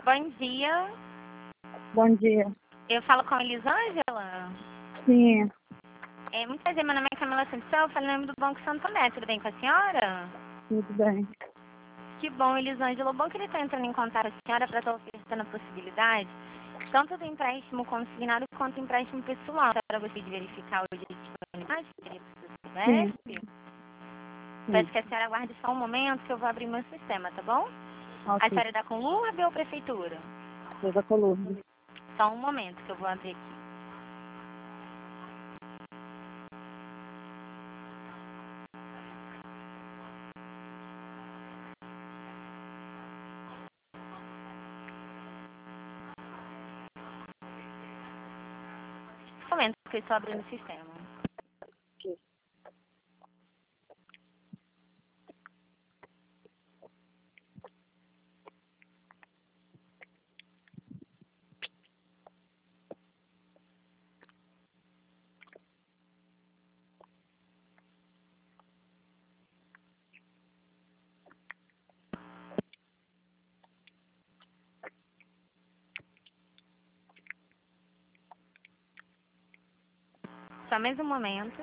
Bom dia. Bom dia. Eu falo com a Elisângela? Sim, Muito prazer, meu nome é Camila Santos, eu falo em nome do Banco Santander. Tudo bem com a senhora? tudo bem. Que bom, Elisângela. O banco está entrando em contato com a senhora para estar oferecendo a possibilidade tanto do empréstimo consignado quanto do empréstimo pessoal. Para você de verificar o dia de disponibilidade, queria que você Sim, soubesse. Peço sim. que a senhora aguarde só um momento que eu vou abrir meu sistema, tá bom? A Ok. senhora é da Conlurb ou Prefeitura? Sou da coluna. Só um momento que eu vou abrir aqui. Um momento que eu estou abrindo o sistema. Ok. Só mais um momento.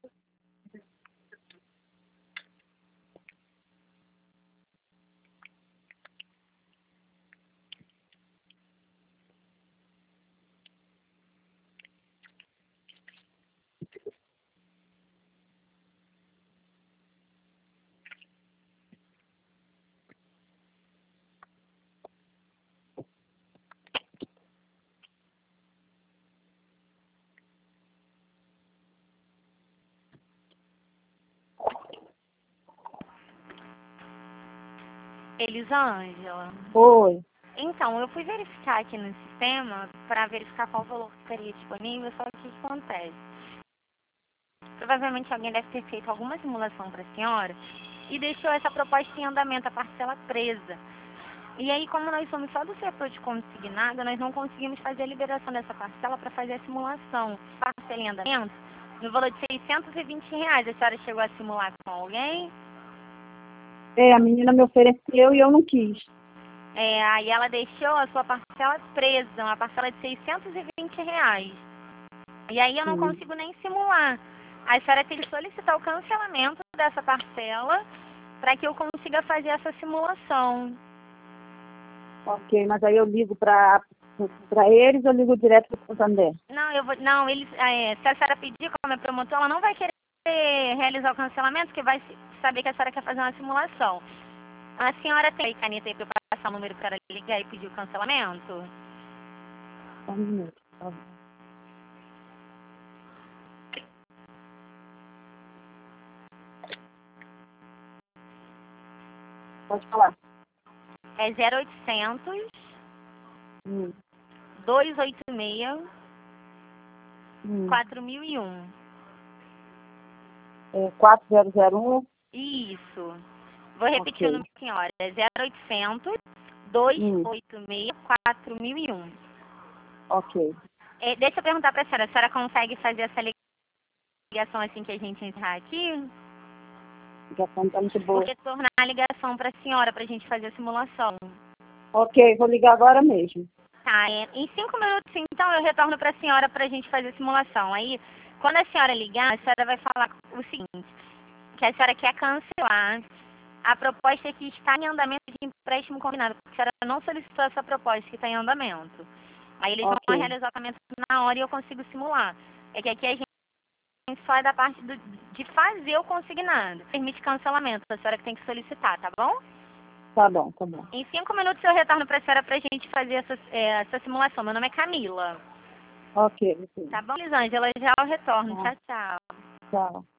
Elisângela. Oi. Então, eu fui verificar aqui no sistema para verificar qual valor estaria disponível, só que o que acontece? Provavelmente alguém deve ter feito alguma simulação para a senhora e deixou essa proposta em andamento, a parcela presa. E aí, como nós somos só do setor de consignado, nós não conseguimos fazer a liberação dessa parcela para fazer a simulação. Parcela em andamento no valor de R$ 620. A senhora chegou a simular com alguém? A menina me ofereceu e eu não quis. Aí ela deixou a sua parcela presa, uma parcela de R$ 620. E aí eu não Sim. consigo nem simular. A senhora tem que solicitar o cancelamento dessa parcela para que eu consiga fazer essa simulação. Ok, mas aí eu ligo para eles ou eu ligo direto para o Santander? Não, se a senhora pedir como é promotor, ela não vai querer realizar o cancelamento, porque vai saber que a senhora quer fazer uma simulação. A senhora tem caneta aí para passar o número para ela ligar e pedir o cancelamento? Só um minuto. Tá bom. Pode falar. É 0800 Hum. 286 Hum. 4001. 4001. Isso. Vou repetir o Ok. número, senhora. É 0800 Hum. 286 4001. Ok. Deixa eu perguntar para a senhora consegue fazer essa ligação assim que a gente entrar aqui? A ligação está muito boa. Porque tornar a ligação para a senhora para a gente fazer a simulação. Ok, vou ligar agora mesmo. Tá, em 5 minutos então eu retorno para a senhora para a gente fazer a simulação. Aí, quando a senhora ligar, a senhora vai falar o seguinte, que a senhora quer cancelar a proposta que está em andamento de empréstimo combinado, porque a senhora não solicitou essa proposta que está em andamento. Aí eles vão Ok. realizar o pagamento na hora e eu consigo simular. É que aqui a gente só é da parte de fazer o consignado. Permite cancelamento, a senhora que tem que solicitar, tá bom? Tá bom, tá bom. Em 5 minutos eu retorno para a senhora para a gente fazer essa simulação. Meu nome é Camila. Ok, ok. Tá bom, Elisângela? Já eu retorno. Tá. Tchau, tchau. Tchau.